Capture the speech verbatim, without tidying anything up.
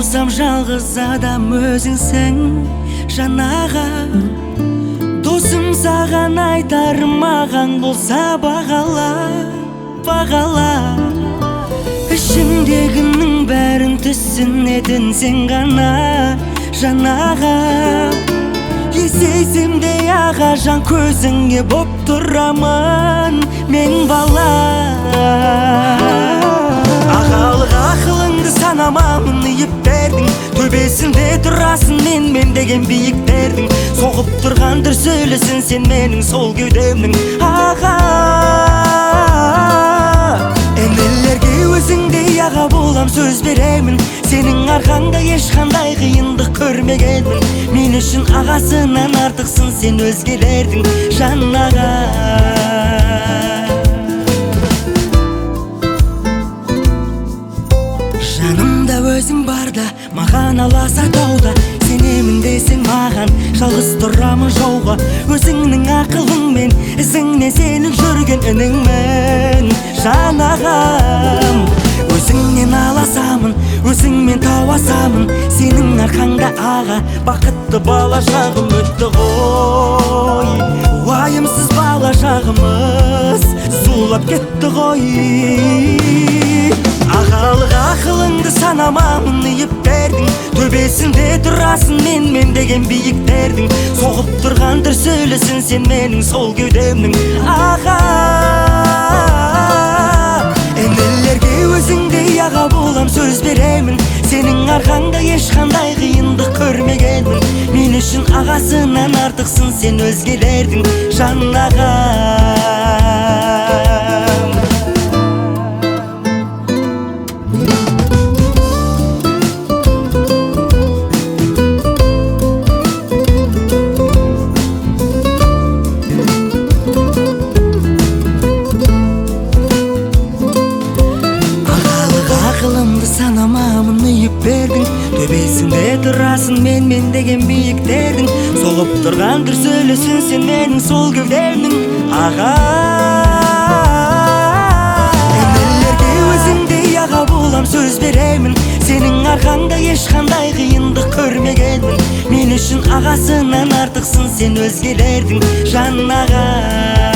болсам жалғыз адам өзіңсің жан аға. Досым саған айтарым маған болса бағала, бағала. Ішімдегінің бәрін түсінетін сен ғана жан аға. Есейсемде аға жан көзіңе боп тұрамын мен бала. Ағалық ақылыңды санамамын үйіп бердің, төбесінде тұрасың мен мен деген биіктердің. Соғып тұрған дүрсілісің сен менің сол кеудемнің аға. Енелерге өзіңдей аға болам сөз беремін, сенің арқаңда ешқандай қиындық көрмегенмін. Мен үшін ағасынан артықсың сен өзгелердің жан аға. Жанымда өзің барда, маған аласа тауда, сенемін десең маған жалғыз тұрамын жауға. Өзіңнің ақылыңмен, ізіңне сенің жүрген ініңмін жан ағам. Өзіңнен аласамын, өзіңмен тауасамын, сенің арқаңда аға бақытты бала шағым өтті ғой. Уайымсыз бала шағымыз зулап кетті ғой. Ағалық ақылыңды санамамын үйіп бердің, төбесінде тұрасың мен мен деген биіктердің. Соғып тұрған дүрсілісің сен менің сол кеудемнің аға. Енелерге өзіңдей аға болам сөз беремін, сенің арқаңда ешқандай қиындық көрмегенмін. Мен үшін ағасынан артықсың сен өзгелердің жан ағам. Ақылымды санамамын үйіп бердің, төбесінде тұрасың мен мен деген биіктердің. Соғып тұрған дүрсілісің сен менің сол кеудемнің аға. Енелерге өзіңдей аға болам сөз беремін, сенің арқаңда ешқандай қиындық көрмегенмін. Мен үшін ағасынан артықсың сен өзгелердің жан аға.